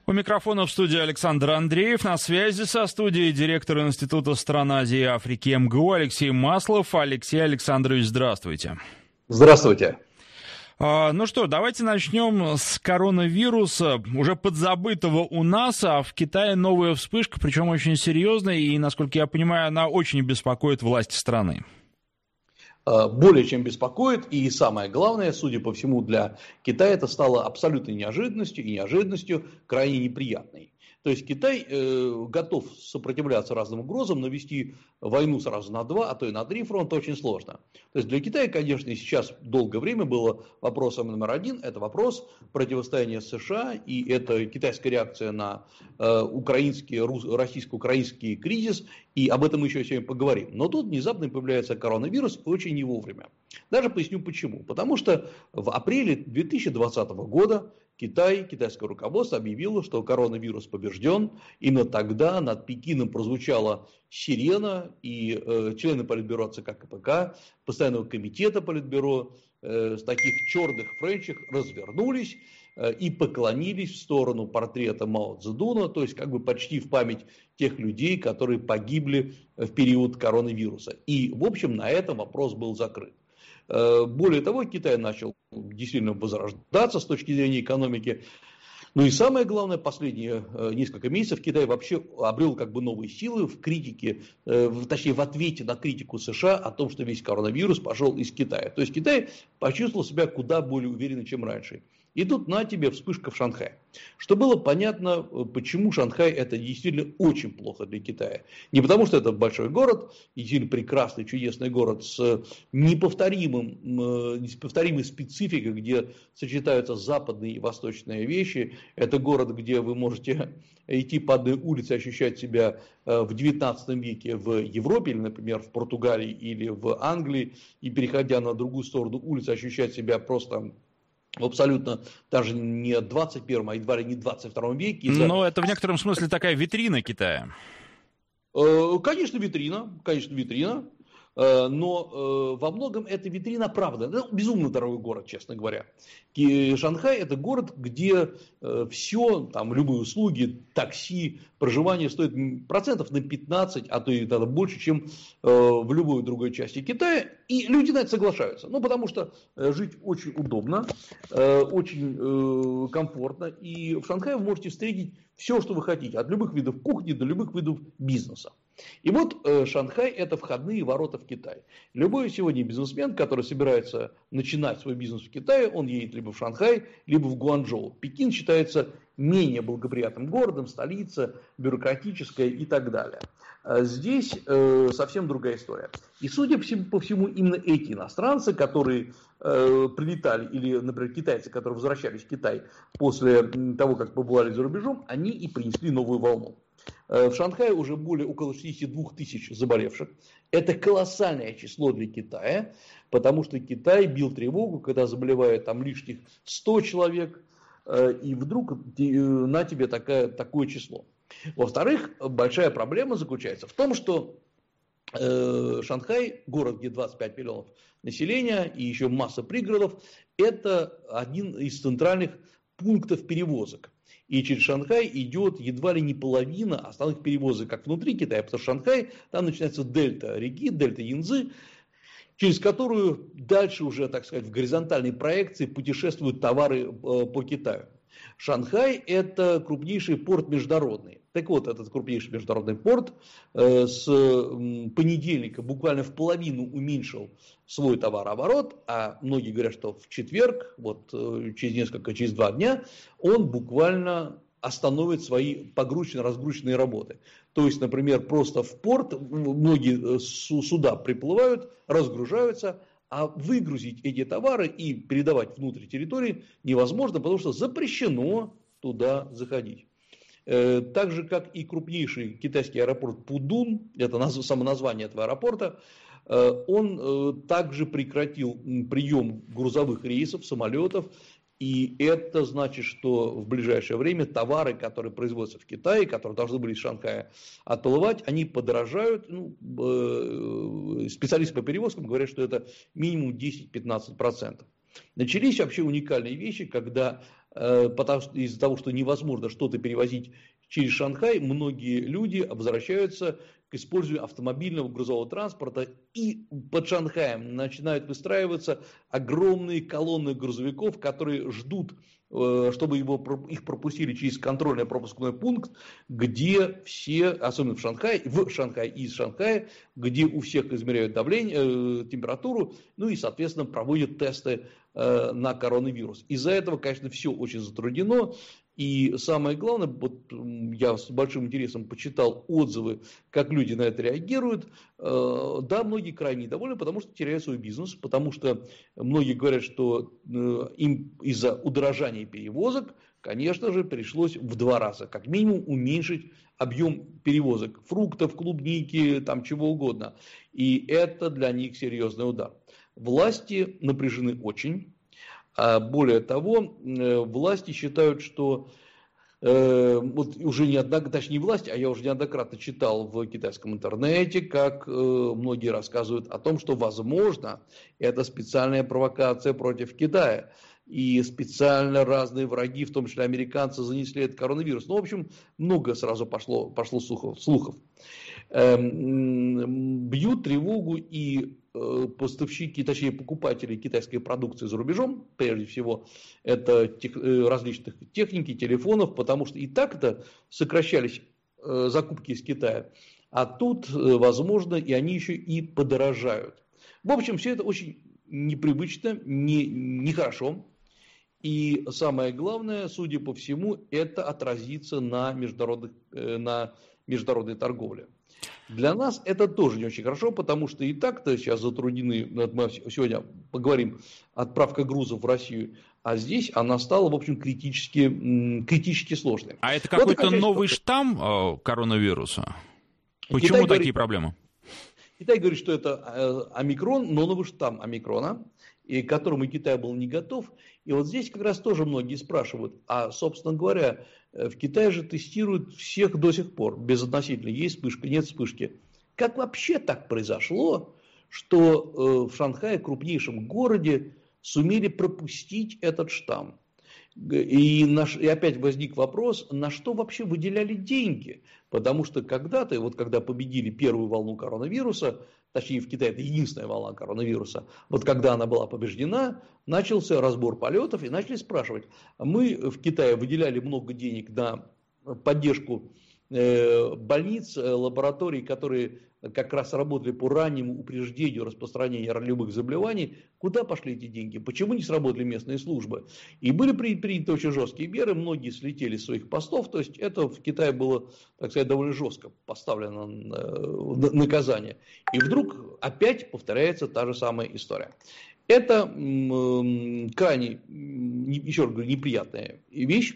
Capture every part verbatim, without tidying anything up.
У микрофона в студии Александр Андреев. На связи со студией директор Института стран Азии и Африки эм гэ у Алексей Маслов. Алексей Александрович, здравствуйте. Здравствуйте. А, ну что, давайте начнем с коронавируса, уже подзабытого у нас, а в Китае новая вспышка, причем очень серьезная, и, насколько я понимаю, она очень беспокоит власти страны. Более чем беспокоит, и самое главное, судя по всему, для Китая это стало абсолютной неожиданностью, и неожиданностью крайне неприятной. То есть Китай э, готов сопротивляться разным угрозам, но вести войну сразу на два, а то и на три фронта очень сложно. То есть для Китая, конечно, сейчас долгое время было вопросом номер один, это вопрос противостояния США, и это китайская реакция на э, украинский, российско-украинский кризис, и об этом мы еще сегодня поговорим. Но тут внезапно появляется коронавирус очень не вовремя. Даже поясню почему. Потому что в апреле две тысячи двадцатого года Китай, китайское руководство объявило, что коронавирус побежден. Именно тогда над Пекином прозвучала сирена, и э, члены Политбюро ЦК КПК, Постоянного комитета Политбюро, э, с таких черных френчах развернулись э, и поклонились в сторону портрета Мао Цзэдуна, то есть как бы почти в память тех людей, которые погибли в период коронавируса. И, в общем, на этом вопрос был закрыт. Более того, Китай начал действительно возрождаться с точки зрения экономики. Ну и самое главное, последние несколько месяцев Китай вообще обрел как бы новые силы в критике, точнее в ответе на критику США о том, что весь коронавирус пошел из Китая. То есть Китай почувствовал себя куда более уверенно, чем раньше. И тут на тебе вспышка в Шанхае. Что было понятно, почему Шанхай это действительно очень плохо для Китая. Не потому, что это большой город, действительно прекрасный, чудесный город с неповторимым, неповторимой спецификой, где сочетаются западные и восточные вещи. Это город, где вы можете идти по одной улице, ощущать себя в девятнадцатом веке в Европе, или, например, в Португалии или в Англии, и переходя на другую сторону улицы, ощущать себя просто в абсолютно даже не двадцать первом, а едва ли не двадцать втором веке. Но это в некотором смысле такая витрина Китая. Конечно, витрина, конечно, витрина. Но во многом это витрина правда. Это безумно дорогой город, честно говоря. Шанхай это город, где все, там любые услуги, такси, проживание стоит процентов на пятнадцать, а то и даже больше, чем в любой другой части Китая. И люди на это соглашаются. Ну, потому что жить очень удобно, очень комфортно. И в Шанхае вы можете встретить все, что вы хотите. От любых видов кухни до любых видов бизнеса. И вот э, Шанхай это входные ворота в Китай. Любой сегодня бизнесмен, который собирается начинать свой бизнес в Китае, он едет либо в Шанхай, либо в Гуанчжоу. Пекин считается менее благоприятным городом, столица, бюрократическая и так далее. А здесь э, совсем другая история. И судя по всему, по всему именно эти иностранцы, которые э, прилетали, или, например, китайцы, которые возвращались в Китай после того, как побывали за рубежом, они и принесли новую волну. В Шанхае уже более около шестидесяти двух тысяч заболевших. Это колоссальное число для Китая, потому что Китай бил тревогу, когда заболевает там лишних сто человек, и вдруг на тебе такое, такое число. Во-вторых, большая проблема заключается в том, что Шанхай, город, где двадцать пять миллионов населения и еще масса пригородов, это один из центральных пунктов перевозок. И через Шанхай идет едва ли не половина основных перевозок, как внутри Китая, потому что Шанхай, там начинается дельта реки, дельта Янцзы, через которую дальше уже, так сказать, в горизонтальной проекции путешествуют товары по Китаю. Шанхай это крупнейший порт международный. Так вот, этот крупнейший международный порт э, с понедельника буквально в половину уменьшил свой товарооборот, а многие говорят, что в четверг, вот э, через несколько, через два дня, он буквально остановит свои погрузочно-разгрузочные работы. То есть, например, просто в порт многие суда приплывают, разгружаются, а выгрузить эти товары и передавать внутрь территории невозможно, потому что запрещено туда заходить. Так же, как и крупнейший китайский аэропорт Пудун, это само название этого аэропорта, он также прекратил прием грузовых рейсов, самолетов. И это значит, что в ближайшее время товары, которые производятся в Китае, которые должны были из Шанхая отплывать, они подорожают. Ну, специалисты по перевозкам говорят, что это минимум десять-пятнадцать процентов. Начались вообще уникальные вещи, когда потому что из-за того, что невозможно что-то перевозить через Шанхай, многие люди возвращаются к использованию автомобильного грузового транспорта, и под Шанхаем начинают выстраиваться огромные колонны грузовиков, которые ждут, чтобы его, их пропустили через контрольно-пропускной пункт, где все, особенно в Шанхае, в Шанхае и из Шанхая, где у всех измеряют давление, температуру, ну и, соответственно, проводят тесты на коронавирус. Из-за этого, конечно, все очень затруднено. И самое главное, вот я с большим интересом почитал отзывы, как люди на это реагируют. Да, многие крайне недовольны, потому что теряют свой бизнес, потому что многие говорят, что им из-за удорожания перевозок, конечно же, пришлось в два раза, как минимум, уменьшить объем перевозок фруктов, клубники, там чего угодно. И это для них серьезный удар. Власти напряжены очень. Более того, власти считают, что э, вот уже неоднократно, точнее не власти, а я уже неоднократно читал в китайском интернете, как э, многие рассказывают о том, что, возможно, это специальная провокация против Китая. И специально разные враги, в том числе американцы, занесли этот коронавирус. Ну, в общем, много сразу пошло, пошло слухов. слухов. Эм, бьют тревогу и поставщики, точнее покупатели китайской продукции за рубежом, прежде всего, это тех, различных техники, телефонов, потому что и так-то сокращались закупки из Китая, а тут, возможно, и они еще и подорожают. В общем, все это очень непривычно, не, нехорошо. И самое главное, судя по всему, это отразится на, международных, на международной торговле. Для нас это тоже не очень хорошо, потому что и так-то сейчас затруднены, мы сегодня поговорим, отправка грузов в Россию, а здесь она стала, в общем, критически, критически сложной. А это какой-то вот новый история. Штамм э, коронавируса? Почему Китай такие говорит, проблемы? Китай говорит, что это омикрон, но новый штамм омикрона, и к которому Китай был не готов. И вот здесь как раз тоже многие спрашивают, а, собственно говоря, в Китае же тестируют всех до сих пор, безотносительно, есть вспышка, нет вспышки. Как вообще так произошло, что в Шанхае, крупнейшем городе, сумели пропустить этот штамм? И, наш, и опять возник вопрос, на что вообще выделяли деньги? Потому что когда-то, вот когда победили первую волну коронавируса, точнее в Китае это единственная волна коронавируса, вот когда она была побеждена, начался разбор полетов и начали спрашивать. Мы в Китае выделяли много денег на поддержку больниц, лабораторий, которые как раз работали по раннему упреждению распространения любых заболеваний. Куда пошли эти деньги? Почему не сработали местные службы? И были приняты очень жесткие меры, многие слетели с своих постов, то есть это в Китае было, так сказать, довольно жестко поставлено наказание. И вдруг опять повторяется та же самая история. Это крайне, еще раз говорю, неприятная вещь.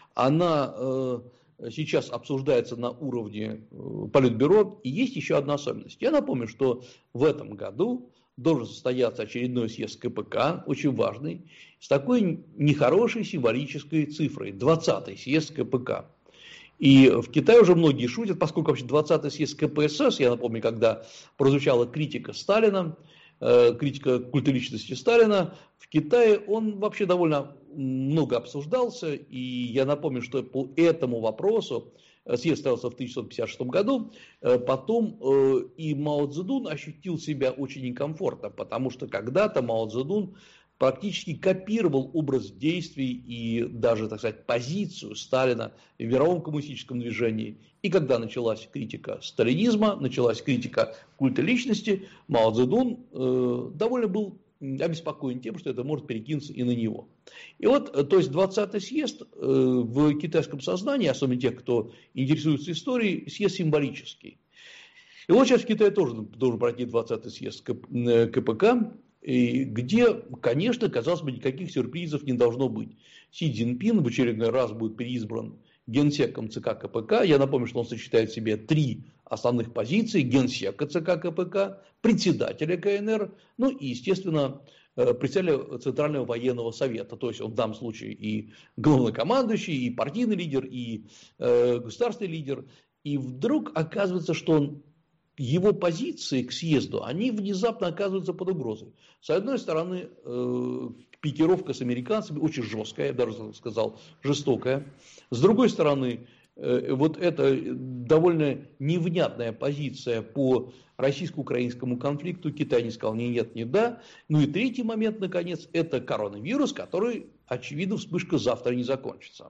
Она сейчас обсуждается на уровне Политбюро. И есть еще одна особенность. Я напомню, что в этом году должен состояться очередной съезд КПК, очень важный, с такой нехорошей символической цифрой. двадцатый съезд КПК. И в Китае уже многие шутят, поскольку вообще двадцатый съезд КПСС, я напомню, когда прозвучала критика Сталина, критика культа личности Сталина, в Китае он вообще довольно много обсуждался, и я напомню, что по этому вопросу съезд состоялся в тысяча девятьсот пятьдесят шестом году, потом и Мао Цзэдун ощутил себя очень некомфортно, потому что когда-то Мао Цзэдун практически копировал образ действий и даже, так сказать, позицию Сталина в мировом коммунистическом движении. И когда началась критика сталинизма, началась критика культа личности, Мао Цзэдун э, довольно был обеспокоен тем, что это может перекинуться и на него. И вот, то есть двадцатый съезд э, в китайском сознании, особенно тех, кто интересуется историей, съезд символический. И вот сейчас в Китае тоже должен пройти двадцатый съезд КПК, и где, конечно, казалось бы, никаких сюрпризов не должно быть. Си Цзиньпин в очередной раз будет переизбран генсеком ЦК КПК. Я напомню, что он сочетает в себе три основных позиции: генсека ЦК КПК, председателя КНР, ну и, естественно, председателя Центрального военного совета. То есть он в данном случае и главнокомандующий, и партийный лидер, и э, государственный лидер. И вдруг оказывается, что он, его позиции к съезду, они внезапно оказываются под угрозой. С одной стороны, э, пикировка с американцами очень жесткая, я даже сказал, жестокая. С другой стороны, вот эта довольно невнятная позиция по российско-украинскому конфликту, Китай не сказал ни нет, ни да. Ну и третий момент, наконец, это коронавирус, который, очевидно, вспышка завтра не закончится.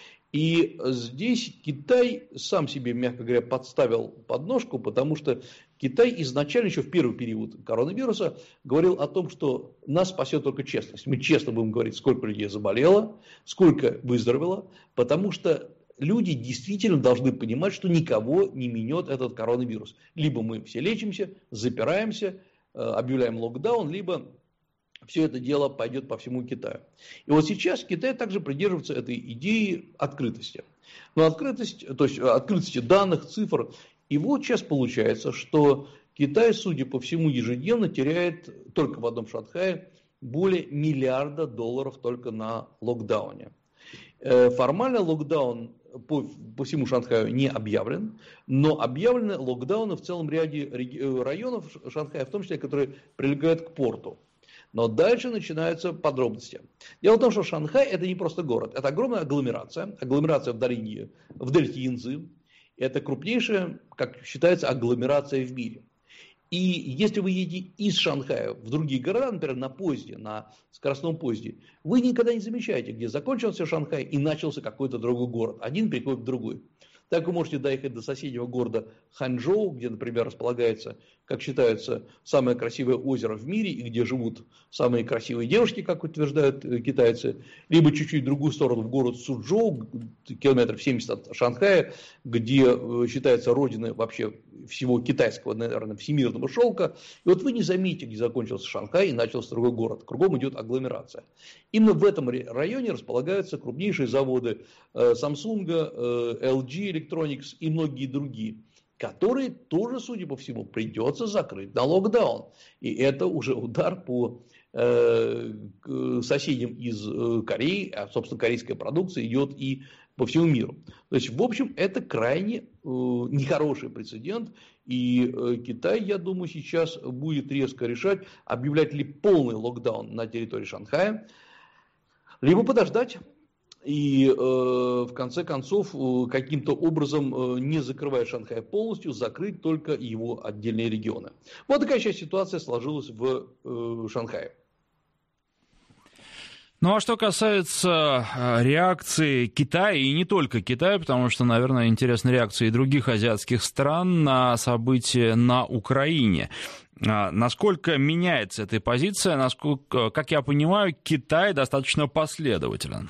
И здесь Китай сам себе, мягко говоря, подставил подножку, потому что Китай изначально, еще в первый период коронавируса, говорил о том, что нас спасет только честность. Мы честно будем говорить, сколько людей заболело, сколько выздоровело, потому что люди действительно должны понимать, что никого не минет этот коронавирус. Либо мы все лечимся, запираемся, объявляем локдаун, либо все это дело пойдет по всему Китаю. И вот сейчас Китай также придерживается этой идеи открытости. Но открытость, то есть открытости данных, цифр. И вот сейчас получается, что Китай, судя по всему, ежедневно теряет только в одном Шанхае более миллиарда долларов только на локдауне. Формально локдаун по, по всему Шанхаю не объявлен, но объявлены локдауны в целом ряде районов Шанхая, в том числе, которые прилегают к порту. Но дальше начинаются подробности. Дело в том, что Шанхай это не просто город, это огромная агломерация, агломерация в долине, в дельте Янцзы. Это крупнейшая, как считается, агломерация в мире. И если вы едете из Шанхая в другие города, например, на поезде, на скоростном поезде, вы никогда не замечаете, где закончился Шанхай и начался какой-то другой город. Один переходит в другой. Так вы можете доехать до соседнего города Ханчжоу, где, например, располагается, как считается, самое красивое озеро в мире, и где живут самые красивые девушки, как утверждают китайцы, либо чуть-чуть в другую сторону, в город Суджоу, километров семьдесят от Шанхая, где считается родиной вообще всего китайского, наверное, всемирного шелка. И вот вы не заметите, где закончился Шанхай и начался другой город. Кругом идет агломерация. Именно в этом районе располагаются крупнейшие заводы Samsung, эл джи Electronics и многие другие, которые тоже, судя по всему, придется закрыть на локдаун. И это уже удар по э, соседям из Кореи, а, собственно, корейская продукция идет и по всему миру. То есть, в общем, это крайне э, нехороший прецедент, и э, Китай, я думаю, сейчас будет резко решать, объявлять ли полный локдаун на территории Шанхая, либо подождать. И э, в конце концов э, каким-то образом, э, не закрывая Шанхай полностью, закрыть только его отдельные регионы. Вот такая сейчас ситуация сложилась в э, Шанхае. Ну а что касается реакции Китая, и не только Китая, потому что, наверное, интересны реакции и других азиатских стран на события на Украине. Насколько меняется эта позиция, насколько, как я понимаю, Китай достаточно последователен?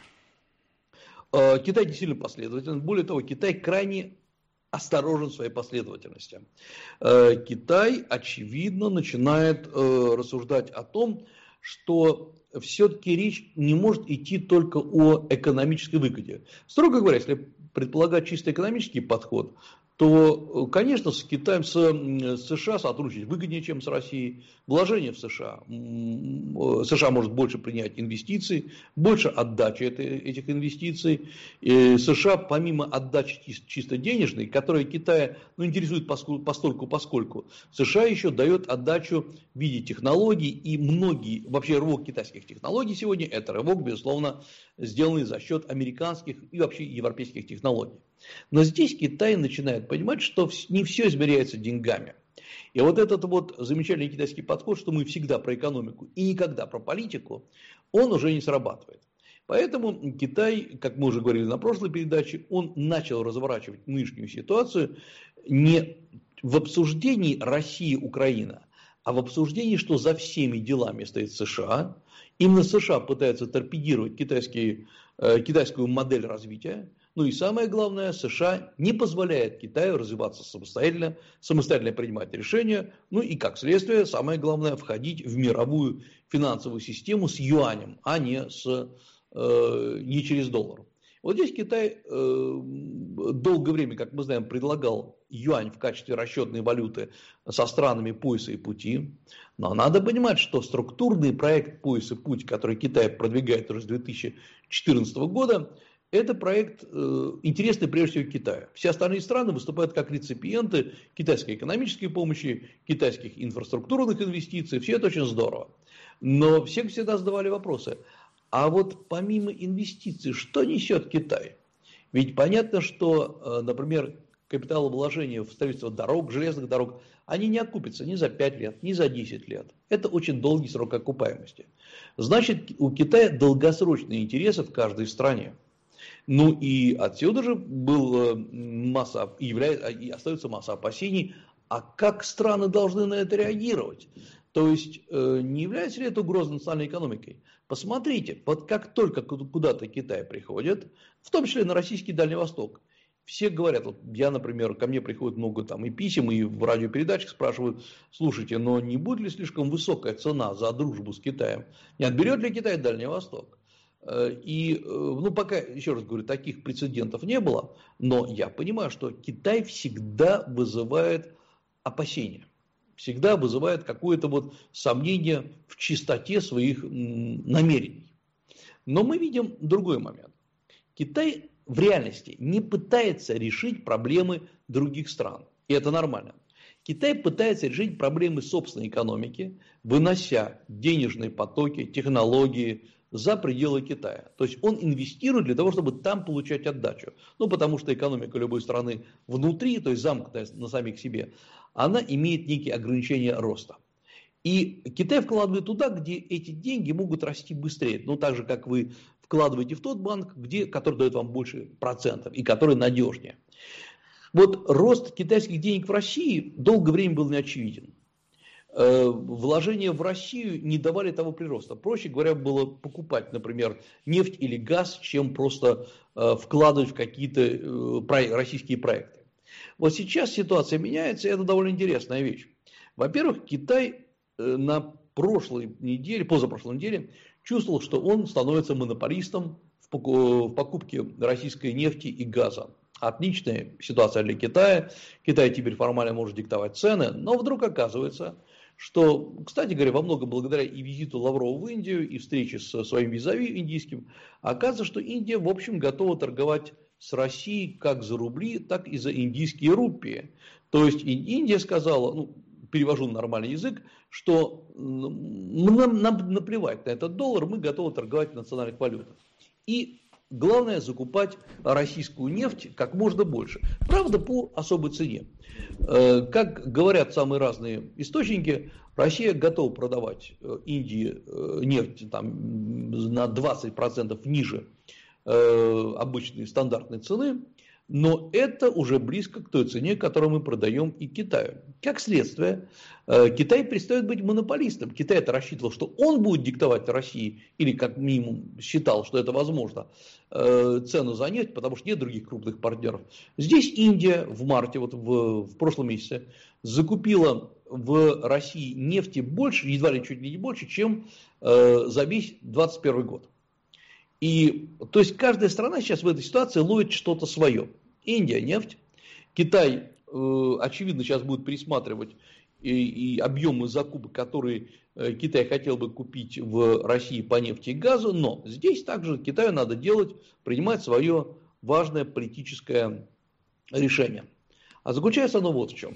Китай действительно последователен. Более того, Китай крайне осторожен в своей последовательности. Китай, очевидно, начинает рассуждать о том, что все-таки речь не может идти только о экономической выгоде. Строго говоря, если предполагать чисто экономический подход, то, конечно, с Китаем, с США сотрудничать выгоднее, чем с Россией. Вложения в США. США может больше принять инвестиций, больше отдачи этих инвестиций. И США, помимо отдачи чисто денежной, которая Китая ну, интересует постольку-поскольку, США еще дает отдачу в виде технологий. И многие, вообще рывок китайских технологий сегодня, это рывок, безусловно, сделанный за счет американских и вообще европейских технологий. Но здесь Китай начинает понимать, что не все измеряется деньгами. И вот этот вот замечательный китайский подход, что мы всегда про экономику и никогда про политику, он уже не срабатывает. Поэтому Китай, как мы уже говорили на прошлой передаче, он начал разворачивать нынешнюю ситуацию не в обсуждении Россия-Украина, а в обсуждении, что за всеми делами стоит США. Именно США пытаются торпедировать китайский, э, китайскую модель развития. Ну и самое главное, США не позволяет Китаю развиваться самостоятельно, самостоятельно принимать решения, ну и как следствие, самое главное, входить в мировую финансовую систему с юанем, а не, с, э, не через доллар. Вот здесь Китай э, долгое время, как мы знаем, предлагал юань в качестве расчетной валюты со странами пояса и пути. Но надо понимать, что структурный проект пояс и путь, который Китай продвигает уже с две тысячи четырнадцатого года, это проект э, интересный прежде всего Китаю. Все остальные страны выступают как реципиенты китайской экономической помощи, китайских инфраструктурных инвестиций. Все это очень здорово. Но всем всегда задавали вопросы. А вот помимо инвестиций, что несет Китай? Ведь понятно, что, например, капиталовложения в строительство дорог, железных дорог, они не окупятся ни за пять лет, ни за десять лет. Это очень долгий срок окупаемости. Значит, у Китая долгосрочные интересы в каждой стране. Ну и отсюда же был масса, является, и остается масса опасений, а как страны должны на это реагировать? То есть, не является ли это угрозой национальной экономикой? Посмотрите, вот как только куда-то Китай приходит, в том числе на российский Дальний Восток, все говорят, вот я, например, ко мне приходит много там и писем, и в радиопередачах спрашивают, слушайте, но не будет ли слишком высокая цена за дружбу с Китаем? Не отберет ли Китай Дальний Восток? И, ну, пока, еще раз говорю, таких прецедентов не было, но я понимаю, что Китай всегда вызывает опасения. Всегда вызывает какое-то вот сомнение в чистоте своих намерений. Но мы видим другой момент. Китай в реальности не пытается решить проблемы других стран. И это нормально. Китай пытается решить проблемы собственной экономики, вынося денежные потоки, технологии за пределы Китая. То есть он инвестирует для того, чтобы там получать отдачу. Ну, потому что экономика любой страны внутри, то есть замкнутая на самих себе, она имеет некие ограничения роста. И Китай вкладывает туда, где эти деньги могут расти быстрее. Ну, так же, как вы вкладываете в тот банк, где, который дает вам больше процентов и который надежнее. Вот рост китайских денег в России долгое время был неочевиден. Вложения в Россию не давали того прироста. Проще говоря, было покупать, например, нефть или газ, чем просто вкладывать в какие-то российские проекты. Вот сейчас ситуация меняется, и это довольно интересная вещь. Во-первых, Китай на прошлой неделе, позапрошлой неделе чувствовал, что он становится монополистом в покупке российской нефти и газа. Отличная ситуация для Китая. Китай теперь формально может диктовать цены, но вдруг оказывается, что, кстати говоря, во многом благодаря и визиту Лаврова в Индию, и встрече со своим визави индийским, оказывается, что Индия, в общем, готова торговать с Россией как за рубли, так и за индийские рупии. То есть Индия сказала, ну, перевожу на нормальный язык, что нам, нам наплевать на этот доллар, мы готовы торговать в национальных валютах. И главное закупать российскую нефть как можно больше. Правда, по особой цене. Как говорят самые разные источники, Россия готова продавать Индии нефть там, на двадцать процентов ниже обычной стандартной цены, но это уже близко к той цене, которую мы продаем и Китаю. Как следствие, Китай перестает быть монополистом. Китай-то рассчитывал, что он будет диктовать России, или как минимум считал, что это возможно, цену за нефть, потому что нет других крупных партнеров. Здесь Индия в марте, вот в, в прошлом месяце, закупила в России нефти больше, едва ли чуть ли не больше, чем за весь двадцать первый год. И, то есть, каждая страна сейчас в этой ситуации ловит что-то свое. Индия нефть, Китай, э, очевидно, сейчас будет пересматривать и, и объемы закупок, которые э, Китай хотел бы купить в России по нефти и газу, но здесь также Китаю надо делать, принимать свое важное политическое решение. А заключается оно вот в чем.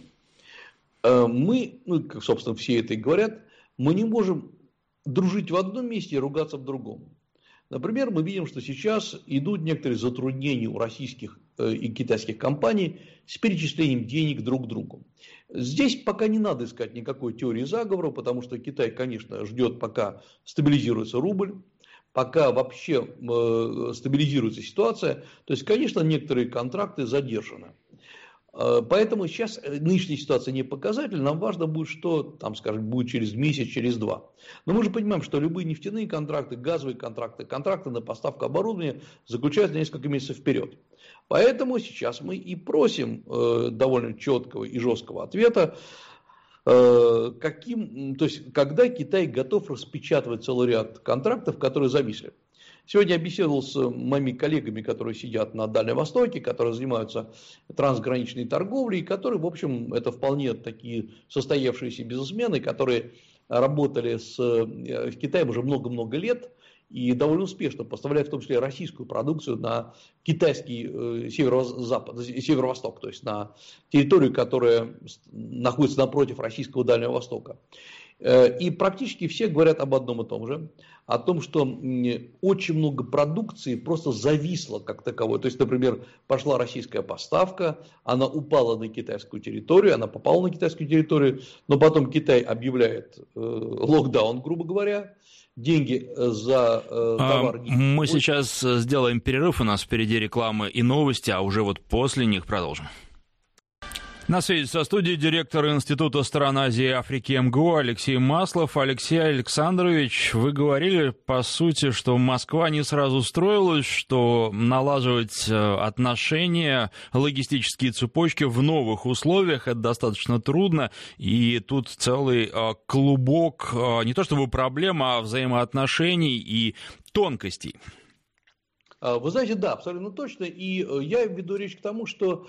Э, мы, ну, как, собственно, все это и говорят, мы не можем дружить в одном месте и ругаться в другом. Например, мы видим, что сейчас идут некоторые затруднения у российских и китайских компаний с перечислением денег друг другу. Здесь пока не надо искать никакой теории заговора, потому что Китай, конечно, ждет, пока стабилизируется рубль, пока вообще стабилизируется ситуация. То есть, конечно, некоторые контракты задержаны. Поэтому сейчас нынешняя ситуация не показатель, нам важно будет, что там, скажем, будет через месяц, через два. Но мы же понимаем, что любые нефтяные контракты, газовые контракты, контракты на поставку оборудования заключаются на несколько месяцев вперед. Поэтому сейчас мы и просим э, довольно четкого и жесткого ответа, э, каким, то есть, когда Китай готов распечатывать целый ряд контрактов, которые зависли. Сегодня я беседовал с моими коллегами, которые сидят на Дальнем Востоке, которые занимаются трансграничной торговлей, которые, в общем, это вполне такие состоявшиеся бизнесмены, которые работали с, с Китаем уже много-много лет и довольно успешно поставляют в том числе российскую продукцию на китайский э, северо-запад, северо-восток, то есть на территорию, которая находится напротив российского Дальнего Востока. И практически все говорят об одном и том же. О том, что очень много продукции просто зависло как таковой. То есть, например, пошла российская поставка, она упала на китайскую территорию, она попала на китайскую территорию, но потом Китай объявляет э, локдаун, грубо говоря, деньги за э, товар. А, мы сейчас сделаем перерыв, у нас впереди рекламы и новости, а уже вот после них продолжим. На связи со студией директор Института стран Азии и Африки эм гэ у Алексей Маслов. Алексей Александрович, вы говорили, по сути, что Москва не сразу строилась, что налаживать отношения, логистические цепочки в новых условиях — это достаточно трудно, и тут целый клубок не то чтобы проблем, а взаимоотношений и тонкостей. Вы знаете, да, абсолютно точно, и я веду речь к тому, что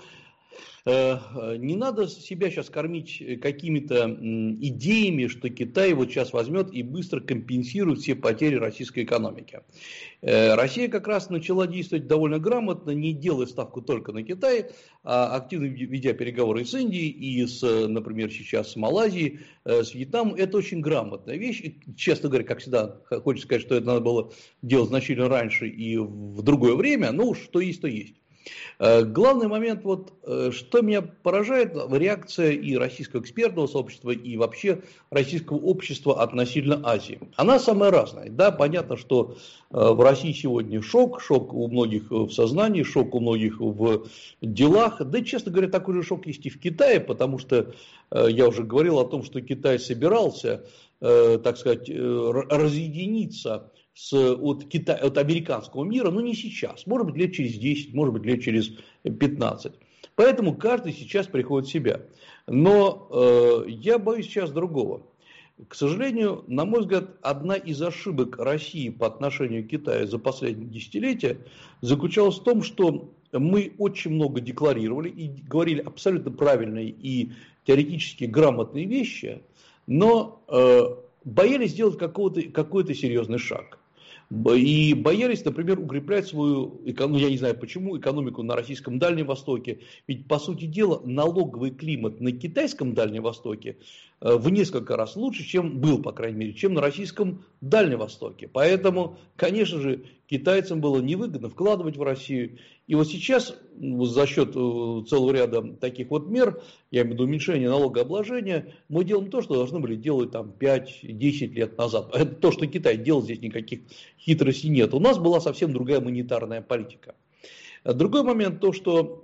не надо себя сейчас кормить какими-то идеями, что Китай вот сейчас возьмет и быстро компенсирует все потери российской экономики. Россия как раз начала действовать довольно грамотно, не делая ставку только на Китай, а активно ведя переговоры с Индией и, с, например, сейчас с Малайзией, с Вьетнамом. Это очень грамотная вещь. И, честно говоря, как всегда, хочется сказать, что это надо было делать значительно раньше и в другое время, но что есть, то есть. Главный момент, вот, что меня поражает, реакция и российского экспертного сообщества, и вообще российского общества относительно Азии. Она самая разная. Да, понятно, что в России сегодня шок, шок у многих в сознании, шок у многих в делах. Да, честно говоря, такой же шок есть и в Китае, потому что я уже говорил о том, что Китай собирался, так сказать, разъединиться С, от, Кита... от американского мира, но не сейчас, может быть лет через десять, может быть лет через пятнадцать. Поэтому каждый сейчас приходит в себя. Но э, я боюсь сейчас другого. К сожалению, на мой взгляд, одна из ошибок России по отношению к Китаю за последние десятилетия заключалась в том, что мы очень много декларировали и говорили абсолютно правильные и теоретически грамотные вещи, но э, боялись сделать какой-то, какой-то серьезный шаг. И боялись, например, укреплять свою, ну, я не знаю почему, экономику на российском Дальнем Востоке. Ведь, по сути дела, налоговый климат на китайском Дальнем Востоке в несколько раз лучше, чем был, по крайней мере, чем на российском Дальнем Востоке. Поэтому, конечно же, китайцам было невыгодно вкладывать в Россию. И вот сейчас за счет целого ряда таких вот мер, я имею в виду уменьшение налогообложения, мы делаем то, что должны были делать там пять-десять лет назад. Это то, что Китай делал, здесь никаких хитростей нет. У нас была совсем другая монетарная политика. Другой момент то, что,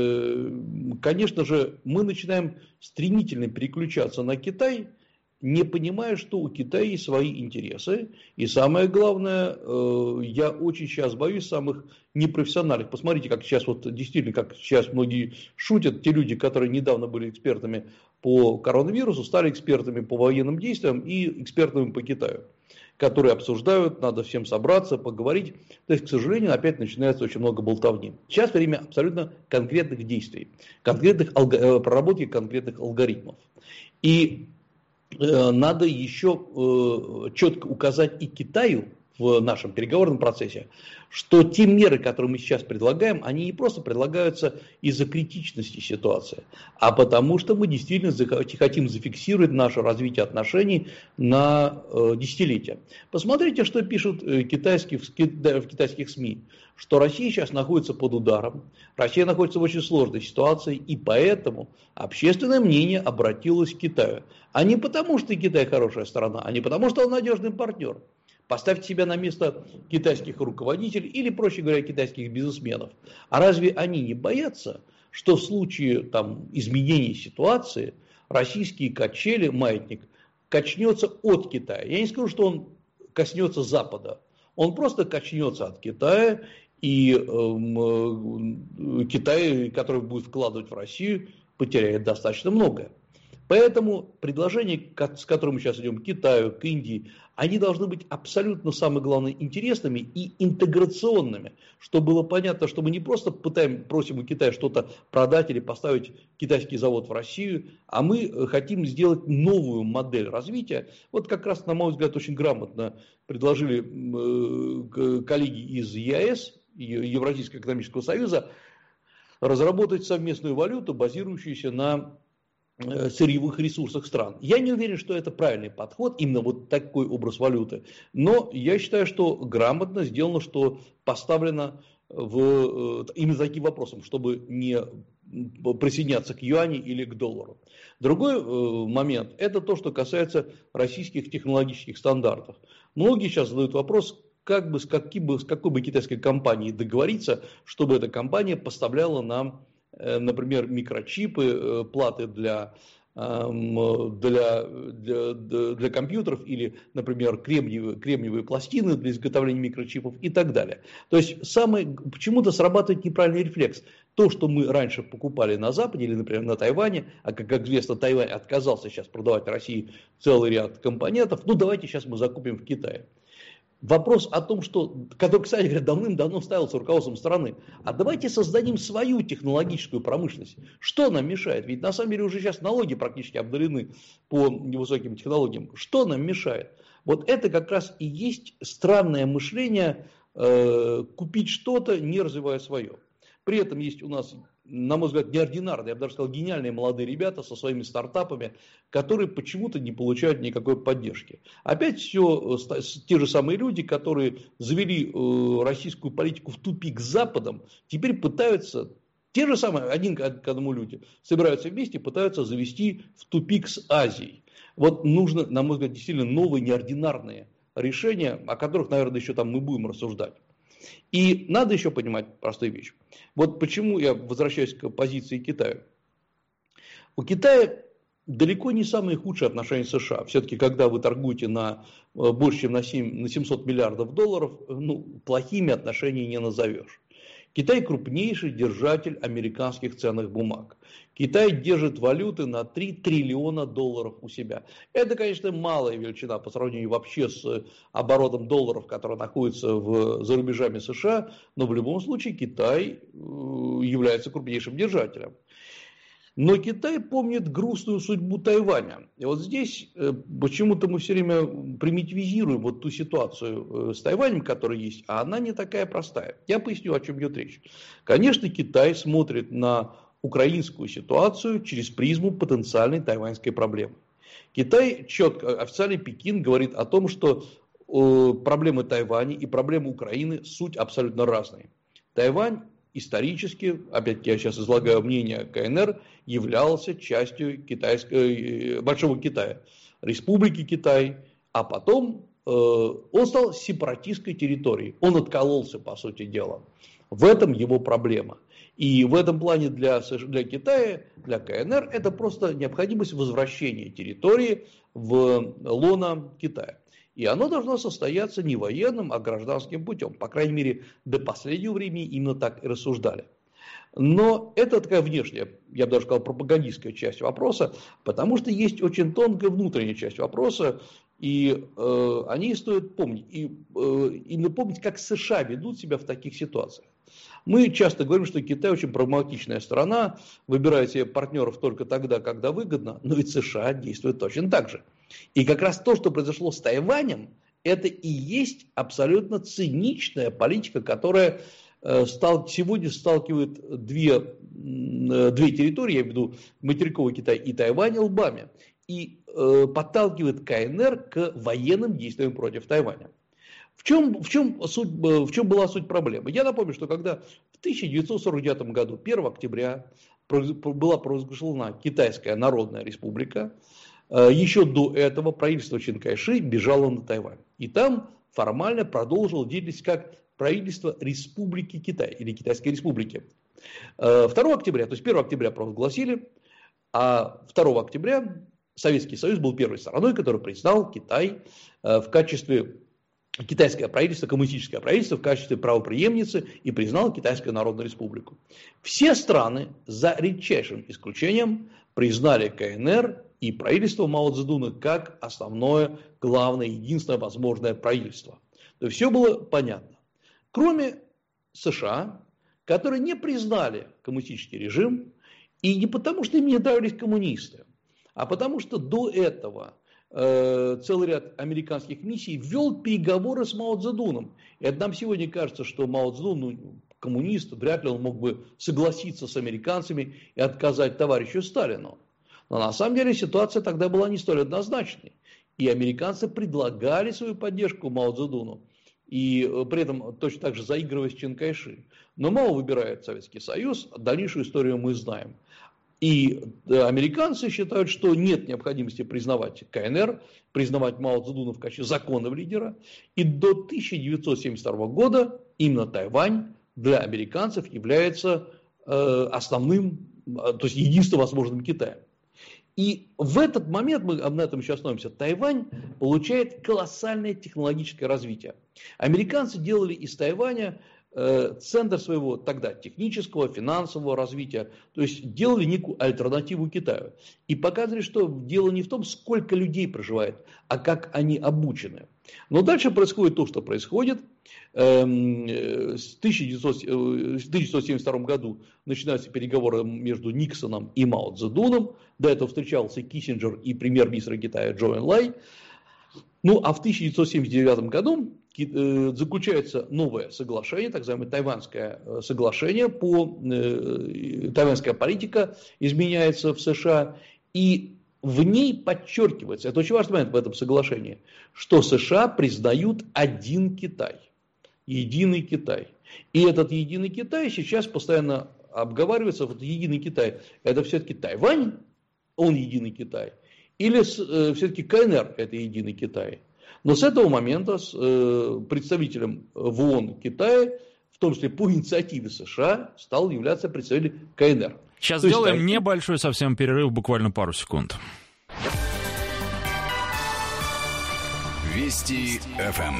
конечно же, мы начинаем стремительно переключаться на Китай, не понимая, что у Китая есть свои интересы. И самое главное, я очень сейчас боюсь самых непрофессиональных. Посмотрите, как сейчас, вот действительно, как сейчас многие шутят, те люди, которые недавно были экспертами по коронавирусу, стали экспертами по военным действиям и экспертами по Китаю, которые обсуждают, надо всем собраться, поговорить. То есть, к сожалению, опять начинается очень много болтовни. Сейчас время абсолютно конкретных действий, конкретных алго... проработки конкретных алгоритмов. И э, надо еще э, четко указать и Китаю в нашем переговорном процессе, что те меры, которые мы сейчас предлагаем, они не просто предлагаются из-за критичности ситуации, а потому что мы действительно хотим зафиксировать наше развитие отношений на э, десятилетия. Посмотрите, что пишут э, китайские, в, в китайских СМИ, что Россия сейчас находится под ударом, Россия находится в очень сложной ситуации, и поэтому общественное мнение обратилось к Китаю. А не потому, что Китай хорошая страна, а не потому, что он надежный партнер. Поставьте себя на место китайских руководителей или, проще говоря, китайских бизнесменов. А разве они не боятся, что в случае там, изменения ситуации российские качели, маятник, качнется от Китая? Я не скажу, что он коснется Запада. Он просто качнется от Китая, и э, э, Китай, который будет вкладывать в Россию, потеряет достаточно многое. Поэтому предложения, с которыми мы сейчас идем к Китаю, к Индии, они должны быть абсолютно, самое главное, интересными и интеграционными, чтобы было понятно, что мы не просто пытаем, просим у Китая что-то продать или поставить китайский завод в Россию, а мы хотим сделать новую модель развития. Вот как раз, на мой взгляд, очень грамотно предложили коллеги из ЕАЭС, Евразийского экономического союза, разработать совместную валюту, базирующуюся на сырьевых ресурсах стран. Я не уверен, что это правильный подход, именно вот такой образ валюты. Но я считаю, что грамотно сделано, что поставлено в, именно таким вопросом, чтобы не присоединяться к юаню или к доллару. Другой момент, это то, что касается российских технологических стандартов. Многие сейчас задают вопрос, как бы, с, каким бы, с какой бы китайской компанией договориться, чтобы эта компания поставляла нам, например, микрочипы, платы для, для, для, для компьютеров или, например, кремниевые, кремниевые пластины для изготовления микрочипов и так далее. То есть самый, почему-то срабатывает неправильный рефлекс. То, что мы раньше покупали на Западе или, например, на Тайване, а как, как известно, Тайвань отказался сейчас продавать России целый ряд компонентов, ну давайте сейчас мы закупим в Китае. Вопрос о том, что, который, кстати говоря, давным-давно ставился руководством страны, а давайте создадим свою технологическую промышленность. Что нам мешает? Ведь на самом деле уже сейчас налоги практически обдорены по высоким технологиям. Что нам мешает? Вот это как раз и есть странное мышление, э, купить что-то, не развивая свое. При этом есть у нас, на мой взгляд, неординарные, я бы даже сказал, гениальные молодые ребята со своими стартапами, которые почему-то не получают никакой поддержки. Опять все те же самые люди, которые завели российскую политику в тупик с Западом, теперь пытаются, те же самые, один к одному люди, собираются вместе, пытаются завести в тупик с Азией. Вот нужно, на мой взгляд, действительно новые неординарные решения, о которых, наверное, еще там мы будем рассуждать. И надо еще понимать простую вещь. Вот почему я возвращаюсь к позиции Китая. У Китая далеко не самые худшие отношения с США. Все-таки, когда вы торгуете на больше, чем на, семь, на семьсот миллиардов долларов, ну, плохими отношения не назовешь. Китай крупнейший держатель американских ценных бумаг. Китай держит валюты на три триллиона долларов у себя. Это, конечно, малая величина по сравнению вообще с оборотом долларов, который находится в, за рубежами США, но в любом случае Китай является крупнейшим держателем. Но Китай помнит грустную судьбу Тайваня. И вот здесь почему-то мы все время примитивизируем вот ту ситуацию с Тайванем, которая есть, а она не такая простая. Я поясню, о чем идет речь. Конечно, Китай смотрит на украинскую ситуацию через призму потенциальной тайваньской проблемы. Китай четко, официальный Пекин говорит о том, что проблемы Тайваня и проблемы Украины суть абсолютно разные. Тайвань исторически, опять-таки я сейчас излагаю мнение КНР, являлся частью китайской, Большого Китая, Республики Китай, а потом э, он стал сепаратистской территорией, он откололся, по сути дела. В этом его проблема. И в этом плане для, для Китая, для КНР, это просто необходимость возвращения территории в лоно Китая. И оно должно состояться не военным, а гражданским путем. По крайней мере, до последнего времени именно так и рассуждали. Но это такая внешняя, я бы даже сказал, пропагандистская часть вопроса, потому что есть очень тонкая внутренняя часть вопроса, и э, о ней стоит помнить. И э, именно помнить, как США ведут себя в таких ситуациях. Мы часто говорим, что Китай очень прагматичная страна, выбирает себе партнеров только тогда, когда выгодно, но ведь США действует точно так же. И как раз то, что произошло с Тайванем, это и есть абсолютно циничная политика, которая э, стал, сегодня сталкивает две, э, две территории, я имею в виду материковый Китай и Тайвань, лбами, и э, подталкивает КНР к военным действиям против Тайваня. В чем, в, чем суть, в чем была суть проблемы? Я напомню, что когда в тысяча девятьсот сорок девятом году, первого октября, была провозглашена Китайская Народная Республика, еще до этого правительство Чан Кайши бежало на Тайвань. И там формально продолжило деятельность как правительство Республики Китай или Китайской Республики. второго октября, то есть первого октября провозгласили, а второго октября Советский Союз был первой страной, которая признал Китай в качестве китайское правительство, коммунистическое правительство в качестве правопреемницы и признало Китайскую Народную Республику. Все страны, за редчайшим исключением, признали КНР и правительство Мао Цзэдуна как основное, главное, единственное возможное правительство. То есть все было понятно. Кроме США, которые не признали коммунистический режим, и не потому, что им не нравились коммунисты, а потому что до этого целый ряд американских миссий вел переговоры с Мао Цзэдуном. И это нам сегодня кажется, что Мао Цзэдун, ну, коммунист, вряд ли он мог бы согласиться с американцами и отказать товарищу Сталину. Но на самом деле ситуация тогда была не столь однозначной. И американцы предлагали свою поддержку Мао Цзэдуну, и при этом точно так же заигрывая с Чан Кайши. Но Мао выбирает Советский Союз, дальнейшую историю мы знаем. И американцы считают, что нет необходимости признавать КНР, признавать Мао Цзэдуна в качестве законного лидера. И до тысяча девятьсот семьдесят второго года именно Тайвань для американцев является э, основным, то есть единственным возможным Китаем. И в этот момент, мы на этом еще остановимся, Тайвань получает колоссальное технологическое развитие. Американцы делали из Тайваня э, центр своего тогда технического, финансового развития, то есть делали некую альтернативу Китаю. И показывали, что дело не в том, сколько людей проживает, а как они обучены. Но дальше происходит то, что происходит. В тысяча девятьсот семьдесят втором году начинаются переговоры между Никсоном и Мао Цзэдуном. До этого встречался Киссинджер и премьер-министр Китая Чжоу Энлай. Ну а в тысяча девятьсот семьдесят девятом году заключается новое соглашение, так называемое Тайваньское соглашение. По, тайваньская политика изменяется в США. И в ней подчеркивается, это очень важный момент в этом соглашении, что США признают один Китай. Единый Китай. И этот единый Китай сейчас постоянно обговаривается. Вот единый Китай, это все-таки Тайвань, он единый Китай, или э, все-таки КНР это единый Китай. Но с этого момента с э, представителем в ООН Китая, в том числе по инициативе США, стал являться представитель КНР. Сейчас То сделаем есть, небольшой совсем перерыв, буквально пару секунд. Вести эф эм.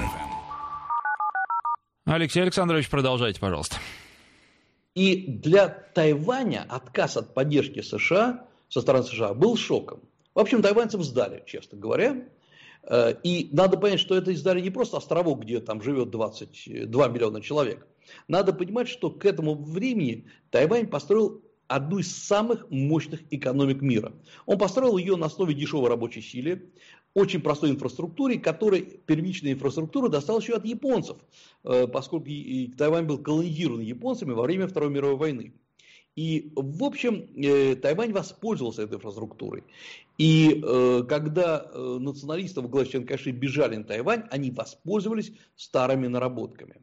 Алексей Александрович, продолжайте, пожалуйста. И для Тайваня отказ от поддержки США со стороны США был шоком. В общем, тайваньцев сдали, честно говоря. И надо понять, что это сдали не просто островок, где там живет двадцать два миллиона человек. Надо понимать, что к этому времени Тайвань построил одну из самых мощных экономик мира. Он построил ее на основе дешевой рабочей силы, очень простой инфраструктуре, которой первичная инфраструктура досталась еще от японцев, поскольку Тайвань был колонизирован японцами во время Второй мировой войны. И, в общем, Тайвань воспользовался этой инфраструктурой. И когда националисты во главе с Чан Кайши бежали на Тайвань, они воспользовались старыми наработками.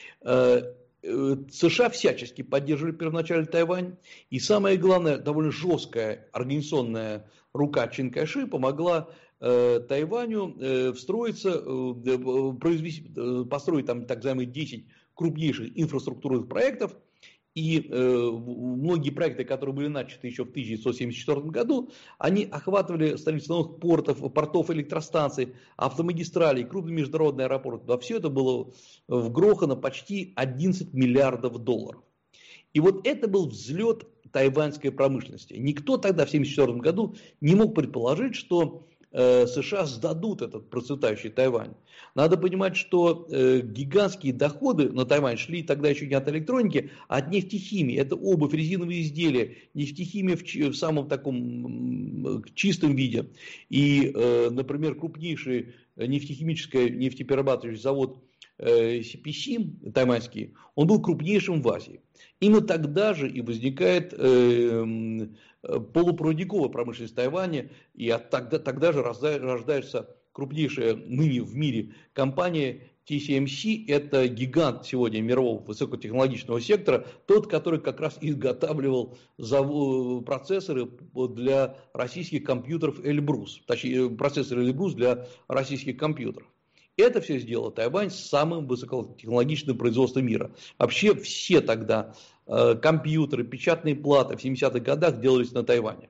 США всячески поддерживали первоначально Тайвань. И самое главное, довольно жесткая организационная рука Чан Кайши помогла Тайваню встроиться, произвести, построить там так называемые десять крупнейших инфраструктурных проектов. И э, многие проекты, которые были начаты еще в тысяча девятьсот семьдесят четвёртом году, они охватывали строительство новых портов, портов, электростанций, автомагистралей, крупные международные аэропорты. Да, все это было вгрохано почти одиннадцать миллиардов долларов. И вот это был взлет тайваньской промышленности. Никто тогда в тысяча девятьсот семьдесят четвёртом году не мог предположить, что США сдадут этот процветающий Тайвань. Надо понимать, что э, гигантские доходы на Тайвань шли тогда еще не от электроники, а от нефтехимии. Это обувь, резиновые изделия, нефтехимия в, в самом таком чистом виде. И, э, например, крупнейший нефтехимический нефтеперерабатывающий завод э, си пи си, тайваньский, он был крупнейшим в Азии. Именно тогда же и возникает э, полупроводниковая промышленность Тайваня, и от тогда, тогда же рождается крупнейшая ныне в мире компания ти си эм си. Это гигант сегодня мирового высокотехнологичного сектора, тот, который как раз изготавливал процессоры для российских компьютеров Эльбрус, точнее процессоры Эльбрус для российских компьютеров. Это все сделало Тайвань самым высокотехнологичным производством мира. Вообще все тогда э, компьютеры, печатные платы в семидесятых годах делались на Тайване.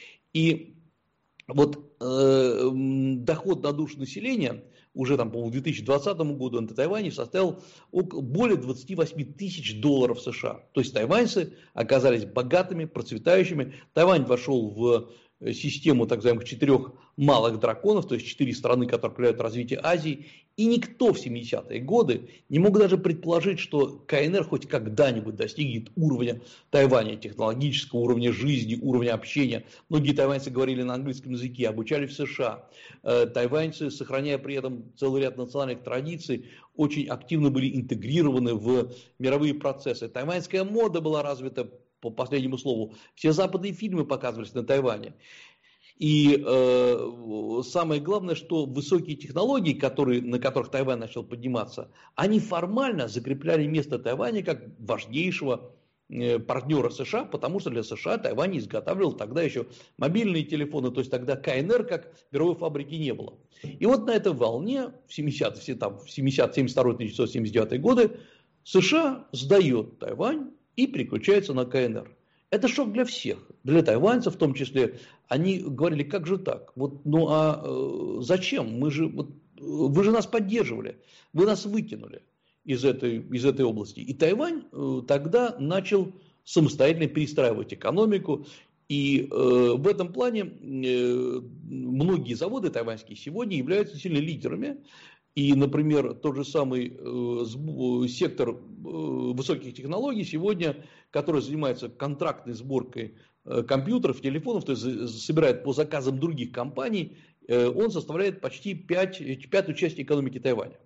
И вот э, доход на душу населения уже там, по-моему, к две тысячи двадцатому году на Тайване составил около, более двадцати восьми тысяч долларов США. То есть тайваньцы оказались богатыми, процветающими. Тайвань вошел в систему так называемых четырех малых драконов, то есть четыре страны, которые определяют развитие Азии. И никто в семидесятые годы не мог даже предположить, что КНР хоть когда-нибудь достигнет уровня Тайваня, технологического уровня жизни, уровня общения. Многие тайваньцы говорили на английском языке, обучали в США. Тайваньцы, сохраняя при этом целый ряд национальных традиций, очень активно были интегрированы в мировые процессы. Тайваньская мода была развита, по последнему слову. Все западные фильмы показывались на Тайване. И э, самое главное, что высокие технологии, которые, на которых Тайвань начал подниматься, они формально закрепляли место Тайваня как важнейшего э, партнера США, потому что для США Тайвань изготавливал тогда еще мобильные телефоны, то есть тогда КНР как мировой фабрики не было. И вот на этой волне в семидесятые, там, в семидесятый, семьдесят второй, тысяча девятьсот семьдесят девятый годы США сдает Тайвань и переключается на КНР. Это шок для всех, для тайваньцев в том числе. Они говорили, как же так? Вот, ну а э, зачем? Мы же, вот, вы же нас поддерживали, вы нас выкинули из этой, из этой области. И Тайвань э, тогда начал самостоятельно перестраивать экономику. И э, в этом плане э, многие заводы тайваньские сегодня являются сильно лидерами. И, например, тот же самый э, сектор э, высоких технологий сегодня, который занимается контрактной сборкой э, компьютеров, телефонов, то есть собирает по заказам других компаний, э, он составляет почти пять, пятую часть экономики Тайваня.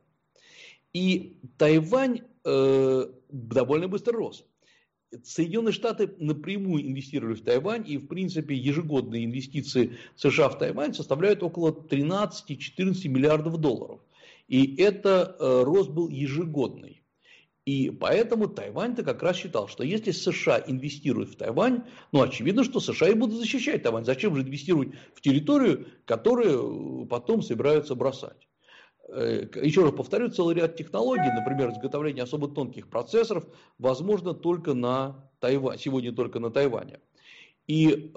И Тайвань э, довольно быстро рос. Соединенные Штаты напрямую инвестировали в Тайвань, и, в принципе, ежегодные инвестиции США в Тайвань составляют около тринадцать-четырнадцать миллиардов долларов. И это э, рост был ежегодный. И поэтому Тайвань-то как раз считал, что если США инвестируют в Тайвань, ну, очевидно, что США и будут защищать Тайвань. Зачем же инвестировать в территорию, которую потом собираются бросать? Еще раз повторю, целый ряд технологий, например, изготовление особо тонких процессоров, возможно только на Тайване, сегодня только на Тайване. И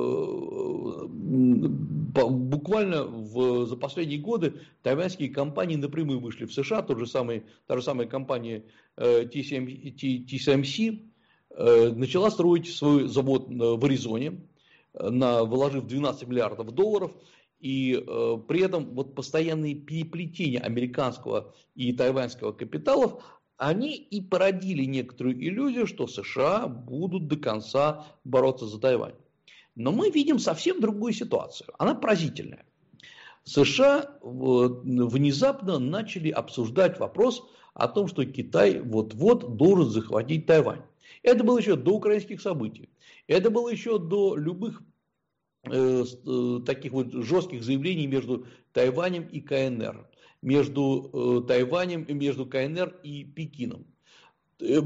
э, буквально в, за последние годы тайваньские компании напрямую вышли в США, тот же самый, та же самая компания э, ти си эм си э, начала строить свой завод в Аризоне, на, вложив двенадцать миллиардов долларов. И э, при этом вот постоянные переплетения американского и тайваньского капиталов, они и породили некоторую иллюзию, что США будут до конца бороться за Тайвань. Но мы видим совсем другую ситуацию. Она поразительная. США внезапно начали обсуждать вопрос о том, что Китай вот-вот должен захватить Тайвань. Это было еще до украинских событий. Это было еще до любых э, таких вот жестких заявлений между Тайванем и КНР. Между э, Тайванем, между КНР и Пекином, э,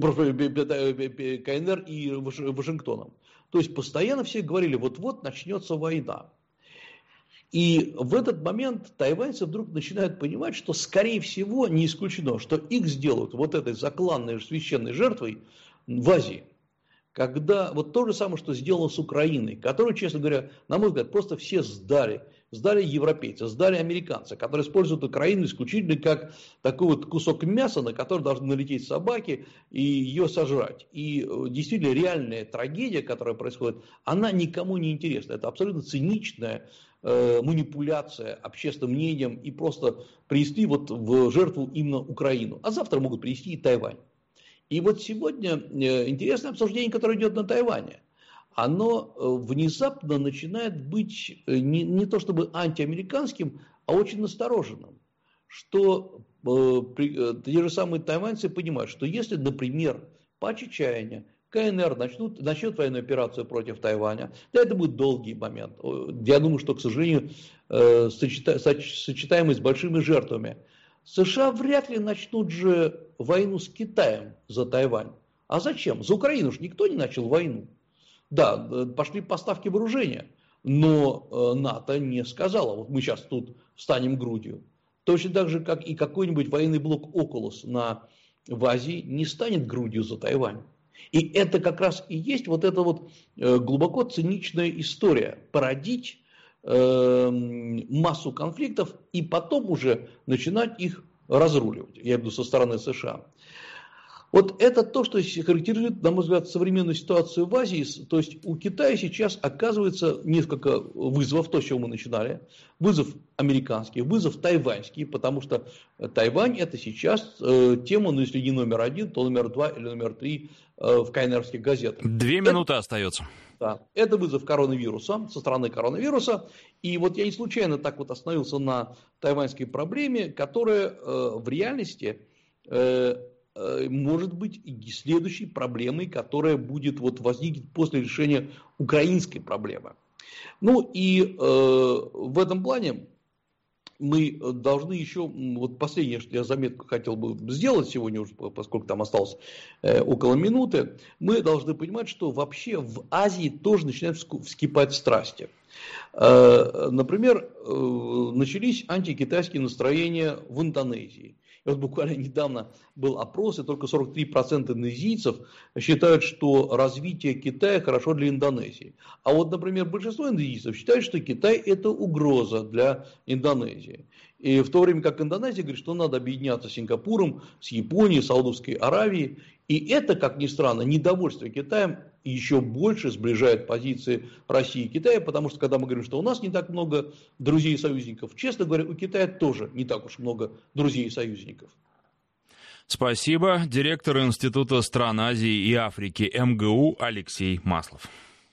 КНР и Вашингтоном. То есть постоянно все говорили, вот-вот начнется война. И в этот момент тайваньцы вдруг начинают понимать, что скорее всего не исключено, что их сделают вот этой закланной священной жертвой в Азии. Когда вот то же самое, что сделано с Украиной, которую, честно говоря, на мой взгляд, просто все сдали. Сдали европейцы, сдали американцы, которые используют Украину исключительно как такой вот кусок мяса, на который должны налететь собаки и ее сожрать. И действительно реальная трагедия, которая происходит, она никому не интересна. Это абсолютно циничная э, манипуляция общественным мнением и просто привести вот в жертву именно Украину. А завтра могут привести и Тайвань. И вот сегодня э, интересное обсуждение, которое идет на Тайване. Оно внезапно начинает быть не, не то чтобы антиамериканским, а очень настороженным. Что э, при, те же самые тайваньцы понимают, что если, например, по чаяния КНР начнут, начнет военную операцию против Тайваня, да, это будет долгий момент. Я думаю, что, к сожалению, э, сочета, сочетаемый с большими жертвами. США вряд ли начнут же войну с Китаем за Тайвань. А зачем? За Украину же никто не начал войну. Да, пошли поставки вооружения, но НАТО не сказала, вот мы сейчас тут встанем грудью. Точно так же, как и какой-нибудь военный блок Окулус на, в Азии не станет грудью за Тайвань. И это как раз и есть вот эта вот глубоко циничная история. Породить э, массу конфликтов и потом уже начинать их разруливать, я имею в виду со стороны США. Вот это то, что характеризует, на мой взгляд, современную ситуацию в Азии. То есть у Китая сейчас оказывается несколько вызовов, то, с чего мы начинали. Вызов американский, вызов тайваньский, потому что Тайвань это сейчас э, тема, ну если не номер один, то номер два или номер три э, в КНРских газетах. Две это, минуты остается. Да, это вызов коронавируса, со стороны коронавируса. И вот я не случайно так вот остановился на тайваньской проблеме, которая э, в реальности... Э, может быть и следующей проблемой, которая будет вот возникнуть после решения украинской проблемы. Ну и э, в этом плане мы должны еще, вот последнее, что я заметку хотел бы сделать сегодня, уже, поскольку там осталось э, около минуты, мы должны понимать, что вообще в Азии тоже начинают вскипать страсти. Э, например, э, начались антикитайские настроения в Индонезии. И вот буквально недавно был опрос, и только сорок три процента индонезийцев считают, что развитие Китая хорошо для Индонезии. А вот, например, большинство индонезийцев считают, что Китай это угроза для Индонезии. И в то время как Индонезия говорит, что надо объединяться с Сингапуром, с Японией, Саудовской Аравией. И это, как ни странно, недовольство Китаем еще больше сближает позиции России и Китая, потому что когда мы говорим, что у нас не так много друзей и союзников, честно говоря, у Китая тоже не так уж много друзей и союзников. Спасибо. Директор Института стран Азии и Африки эм гэ у Алексей Маслов.